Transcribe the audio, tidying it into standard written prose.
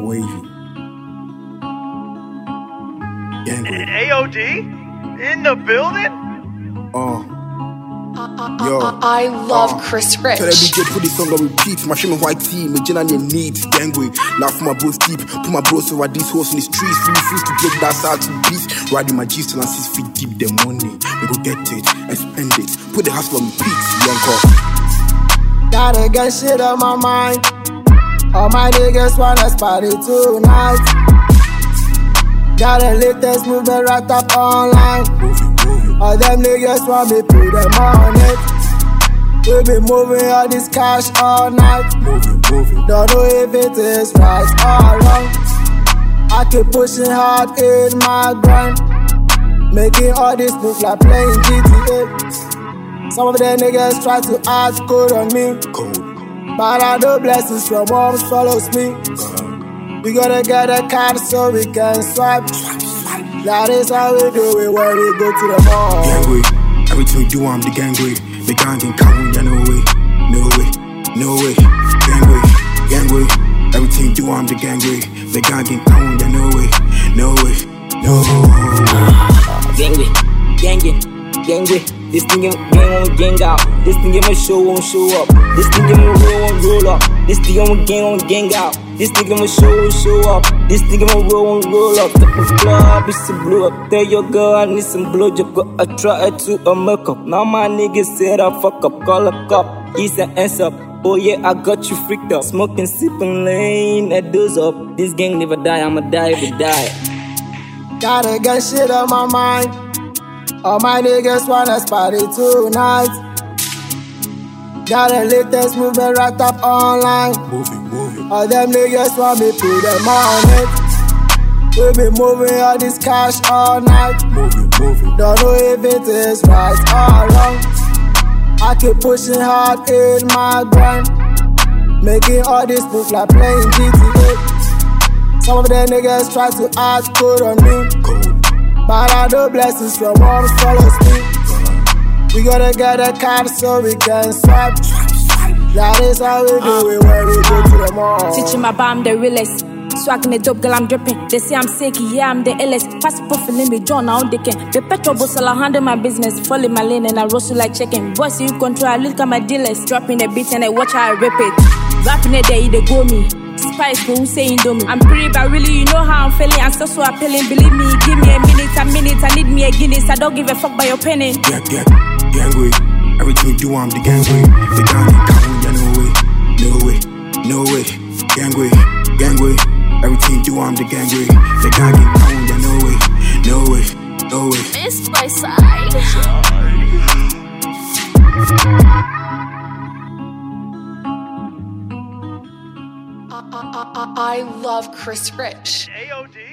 wavy. Gangrene. AOD? In the building? I love Chris Rich. Tell that DJ put this song on repeat. My shame white team, my general needs. Gangrene. Laugh for my bros deep. Put my bros over these hoes in the streets. Refuse to break that side to beats. Riding my G's till I'm 6 feet deep. The money, we go get it and spend it. Put the hustle on repeat. Got a good shit on my mind. All my niggas wanna party tonight. Got a latest movement right up online. All them niggas want me put them on it. We be moving all this cash all night. Don't know if it is right or wrong. I keep pushing hard in my grind, making all this moves like playing GTA. Some of them niggas try to act good on me, but I know blessings from moms follows me. We gotta get a card so we can swipe. That is how we do it when we go to the mall. Gangrene, everything you do, I'm the gangrene. The gang can count, yeah, no way, no way, no way. Gangrene, everything you do, I'm the gangrene. The gang can count, yeah, no way, no way, no way. Gangrene. This thing game won't gang out. This thing game won't show up. This thing game won't roll up. This thing game won't gang out. This thing game won't show up. This thing game won't roll up. The club is to blow up. Tell your girl I need some blowjob. Got a try to a makeup. Now my niggas said I fuck up. Call a cop. He's an ass up. Oh yeah, I got you freaked up. Smoking, sipping, laying that doors up. This gang never die. I'ma die if it die. Got a good shit on my mind. All my niggas wanna party tonight. Got a latest movement right up online. All them niggas want me put them on it. We be moving all this cash all night. Don't know if it is right or wrong. I keep pushing hard in my grind, making all this moves like playing GTA. Some of them niggas try to act good on me, but I know blessings from moms follows me. We gotta get a card so we can swipe. That is how we do it when we go to the mall. Teaching my bomb the realest. Swagging the dope, girl, I'm dripping. They say I'm sick, yeah, I'm the illest. Fast puffing me, John, now they can. The petrol bustle, I handle my business. Fall in my lane and I roast you like chicken. Boys, you control, I look at my dealers. Dropping the beat and I watch how I rip it. Rapping it there, they go me. Spice, who saying do me? I'm pretty, but really, you know how I'm feeling. I'm still so appealing. Believe me, give me a minute. I need me a Guinness. I don't give a fuck by your penny. Gangrene, everything you do, I'm the gangrene. The gang can count, yeah, no way, no way, no way. Gangrene, everything you do, I'm the gangrene. The gang can count, yeah, no way, no way, no way. Missed my side. I love Chris Rich. AOD?